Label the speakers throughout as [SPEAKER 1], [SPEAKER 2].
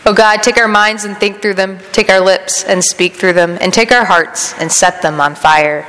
[SPEAKER 1] O God, take our minds and think through them, take our lips and speak through them, and take our hearts and set them on fire.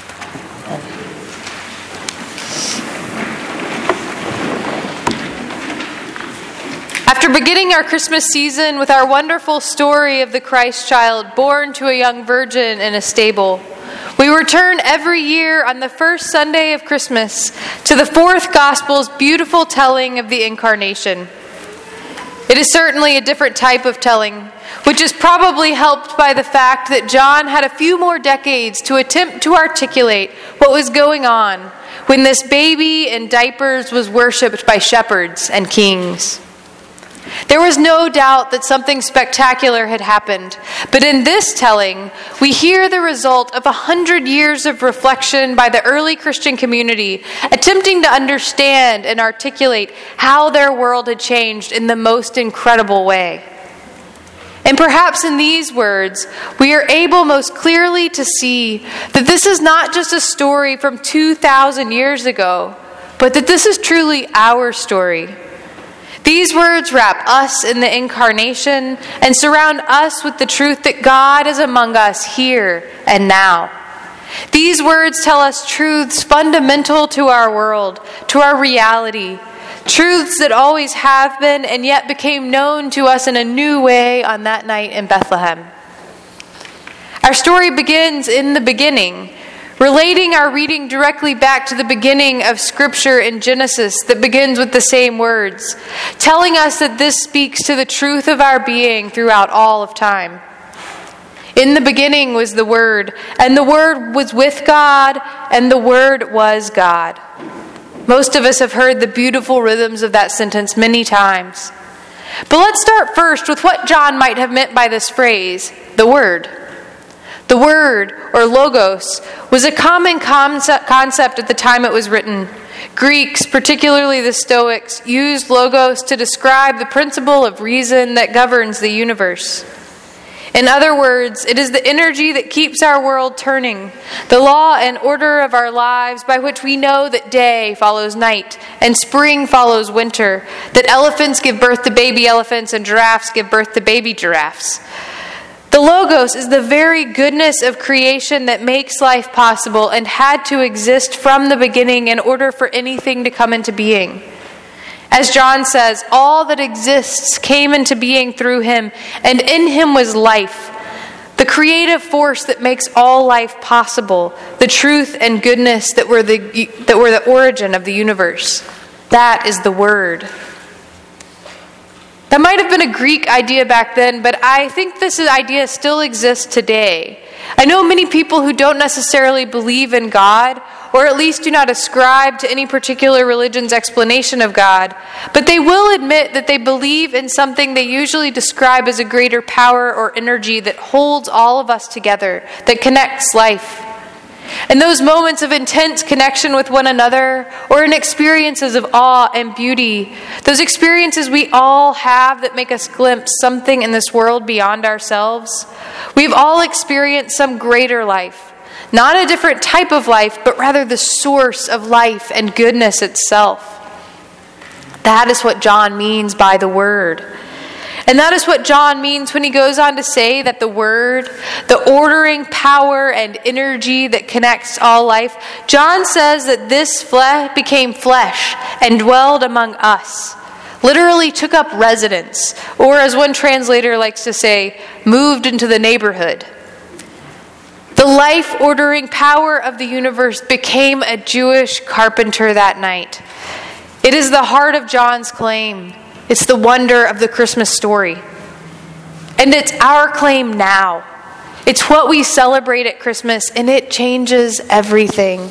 [SPEAKER 1] After beginning our Christmas season with our wonderful story of the Christ child born to a young virgin in a stable, we return every year on the first Sunday of Christmas to the fourth Gospel's beautiful telling of the Incarnation. It is certainly a different type of telling, which is probably helped by the fact that John had a few more decades to attempt to articulate what was going on when this baby in diapers was worshipped by shepherds and kings. There was no doubt that something spectacular had happened, but in this telling, we hear the result of 100 years of reflection by the early Christian community, attempting to understand and articulate how their world had changed in the most incredible way. And perhaps in these words, we are able most clearly to see that this is not just a story from 2,000 years ago, but that this is truly our story. These words wrap us in the Incarnation and surround us with the truth that God is among us here and now. These words tell us truths fundamental to our world, to our reality, truths that always have been and yet became known to us in a new way on that night in Bethlehem. Our story begins in the beginning, relating our reading directly back to the beginning of Scripture in Genesis that begins with the same words, telling us that this speaks to the truth of our being throughout all of time. In the beginning was the Word, and the Word was with God, and the Word was God. Most of us have heard the beautiful rhythms of that sentence many times. But let's start first with what John might have meant by this phrase, the Word. The word, or logos, was a common concept at the time it was written. Greeks, particularly the Stoics, used logos to describe the principle of reason that governs the universe. In other words, it is the energy that keeps our world turning, the law and order of our lives by which we know that day follows night and spring follows winter, that elephants give birth to baby elephants and giraffes give birth to baby giraffes. The Logos is the very goodness of creation that makes life possible and had to exist from the beginning in order for anything to come into being. As John says, all that exists came into being through him, and in him was life, the creative force that makes all life possible, the truth and goodness that were the origin of the universe. That is the Word. That might have been a Greek idea back then, but I think this idea still exists today. I know many people who don't necessarily believe in God, or at least do not ascribe to any particular religion's explanation of God, but they will admit that they believe in something they usually describe as a greater power or energy that holds all of us together, that connects life. In those moments of intense connection with one another, or in experiences of awe and beauty, those experiences we all have that make us glimpse something in this world beyond ourselves, we've all experienced some greater life. Not a different type of life, but rather the source of life and goodness itself. That is what John means by the Word. And that is what John means when he goes on to say that the Word, the ordering power and energy that connects all life, John says that this became flesh and dwelled among us. Literally took up residence, or as one translator likes to say, moved into the neighborhood. The life-ordering power of the universe became a Jewish carpenter that night. It is the heart of John's claim. It's the wonder of the Christmas story. And it's our claim now. It's what we celebrate at Christmas, and it changes everything.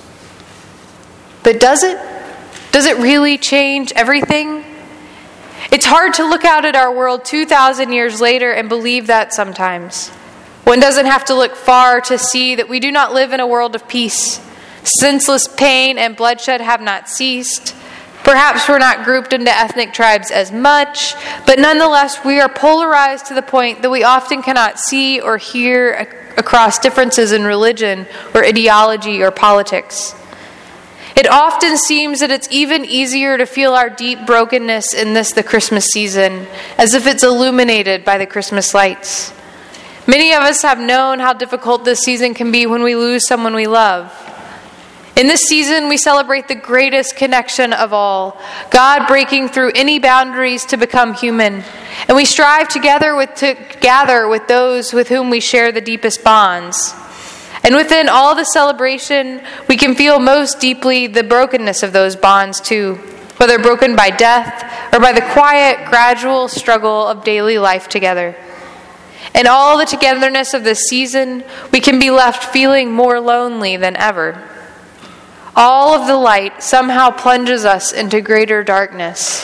[SPEAKER 1] But does it? Does it really change everything? It's hard to look out at our world 2,000 years later and believe that sometimes. One doesn't have to look far to see that we do not live in a world of peace. Senseless pain and bloodshed have not ceased. Perhaps we're not grouped into ethnic tribes as much, but nonetheless we are polarized to the point that we often cannot see or hear across differences in religion or ideology or politics. It often seems that it's even easier to feel our deep brokenness in the Christmas season, as if it's illuminated by the Christmas lights. Many of us have known how difficult this season can be when we lose someone we love. In this season, we celebrate the greatest connection of all, God breaking through any boundaries to become human. And we strive to gather with those with whom we share the deepest bonds. And within all the celebration, we can feel most deeply the brokenness of those bonds too, whether broken by death or by the quiet, gradual struggle of daily life together. In all the togetherness of this season, we can be left feeling more lonely than ever. All of the light somehow plunges us into greater darkness.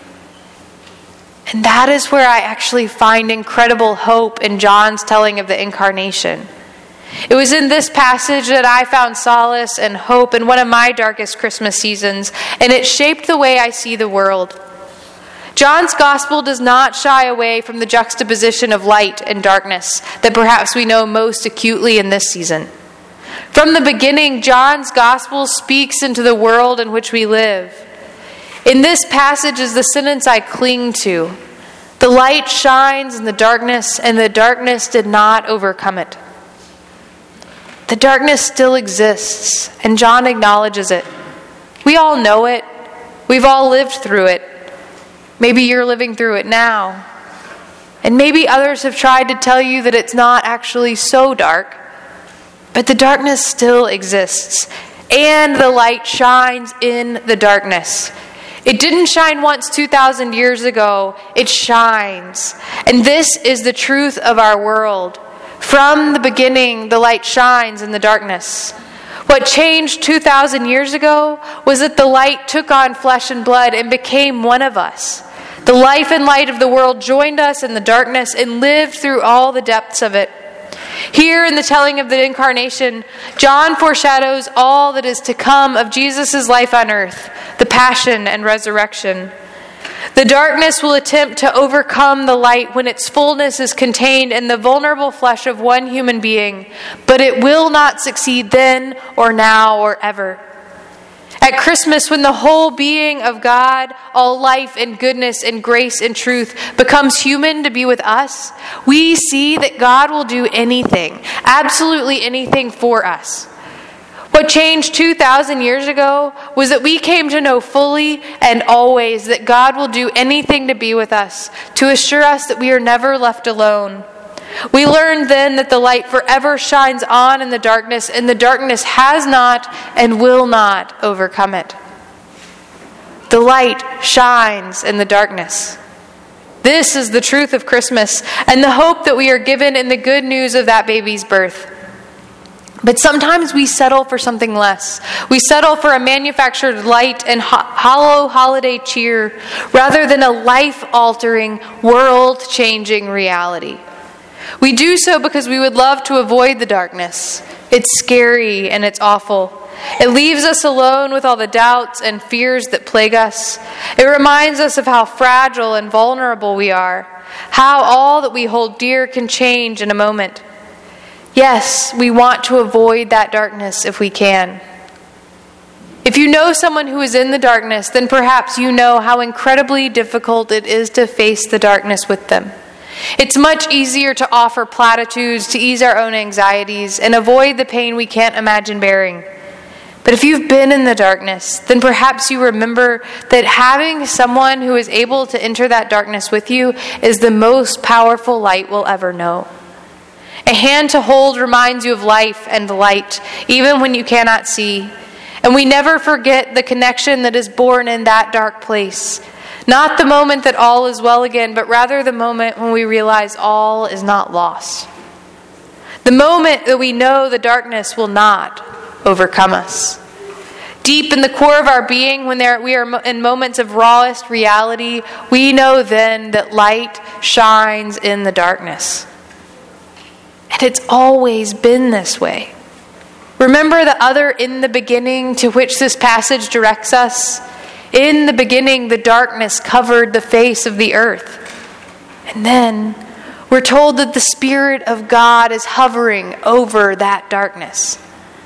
[SPEAKER 1] And that is where I actually find incredible hope in John's telling of the incarnation. It was in this passage that I found solace and hope in one of my darkest Christmas seasons, and it shaped the way I see the world. John's gospel does not shy away from the juxtaposition of light and darkness that perhaps we know most acutely in this season. From the beginning, John's gospel speaks into the world in which we live. In this passage is the sentence I cling to. The light shines in the darkness, and the darkness did not overcome it. The darkness still exists, and John acknowledges it. We all know it. We've all lived through it. Maybe you're living through it now. And maybe others have tried to tell you that it's not actually so dark. But the darkness still exists, and the light shines in the darkness. It didn't shine once 2,000 years ago. It shines. And this is the truth of our world. From the beginning, the light shines in the darkness. What changed 2,000 years ago was that the light took on flesh and blood and became one of us. The life and light of the world joined us in the darkness and lived through all the depths of it. Here in the telling of the incarnation, John foreshadows all that is to come of Jesus' life on earth, the passion and resurrection. The darkness will attempt to overcome the light when its fullness is contained in the vulnerable flesh of one human being, but it will not succeed then or now or ever. At Christmas, when the whole being of God, all life and goodness and grace and truth, becomes human to be with us, we see that God will do anything, absolutely anything for us. What changed 2,000 years ago was that we came to know fully and always that God will do anything to be with us, to assure us that we are never left alone. We learned then that the light forever shines on in the darkness, and the darkness has not and will not overcome it. The light shines in the darkness. This is the truth of Christmas and the hope that we are given in the good news of that baby's birth. But sometimes we settle for something less. We settle for a manufactured light and hollow holiday cheer rather than a life-altering, world-changing reality. We do so because we would love to avoid the darkness. It's scary and it's awful. It leaves us alone with all the doubts and fears that plague us. It reminds us of how fragile and vulnerable we are, how all that we hold dear can change in a moment. Yes, we want to avoid that darkness if we can. If you know someone who is in the darkness, then perhaps you know how incredibly difficult it is to face the darkness with them. It's much easier to offer platitudes to ease our own anxieties and avoid the pain we can't imagine bearing. But if you've been in the darkness, then perhaps you remember that having someone who is able to enter that darkness with you is the most powerful light we'll ever know. A hand to hold reminds you of life and the light, even when you cannot see. And we never forget the connection that is born in that dark place. Not the moment that all is well again, but rather the moment when we realize all is not lost. The moment that we know the darkness will not overcome us. Deep in the core of our being, when we are in moments of rawest reality, we know then that light shines in the darkness. And it's always been this way. Remember the other in the beginning to which this passage directs us? In the beginning, the darkness covered the face of the earth. And then we're told that the Spirit of God is hovering over that darkness.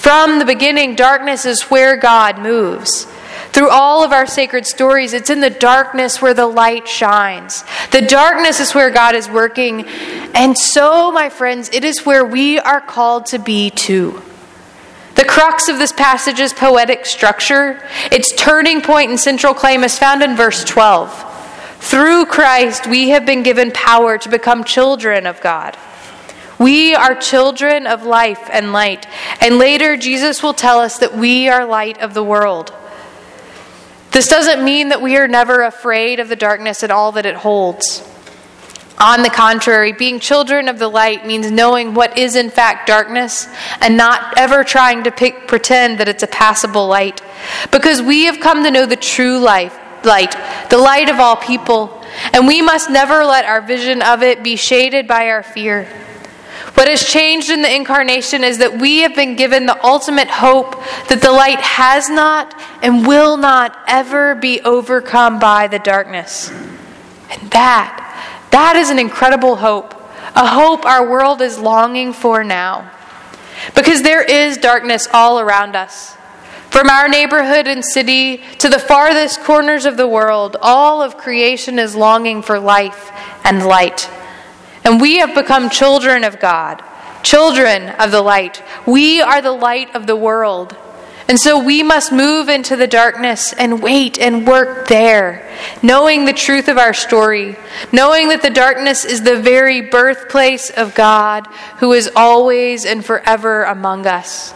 [SPEAKER 1] From the beginning, darkness is where God moves. Through all of our sacred stories, it's in the darkness where the light shines. The darkness is where God is working. And so, my friends, it is where we are called to be too. The crux of this passage's poetic structure, its turning point and central claim, is found in verse 12. Through Christ, we have been given power to become children of God. We are children of life and light. And later, Jesus will tell us that we are light of the world. This doesn't mean that we are never afraid of the darkness and all that it holds. On the contrary, being children of the light means knowing what is in fact darkness and not ever trying to pretend that it's a passable light. Because we have come to know the true light, the light of all people, and we must never let our vision of it be shaded by our fear. What has changed in the incarnation is that we have been given the ultimate hope that the light has not and will not ever be overcome by the darkness. And that is an incredible hope, a hope our world is longing for now. Because there is darkness all around us. From our neighborhood and city to the farthest corners of the world, all of creation is longing for life and light. And we have become children of God, children of the light. We are the light of the world. And so we must move into the darkness and wait and work there, knowing the truth of our story, knowing that the darkness is the very birthplace of God, who is always and forever among us.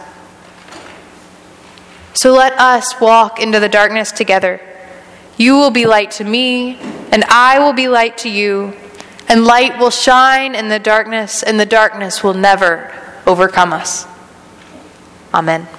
[SPEAKER 1] So let us walk into the darkness together. You will be light to me, and I will be light to you. And light will shine in the darkness, and the darkness will never overcome us. Amen.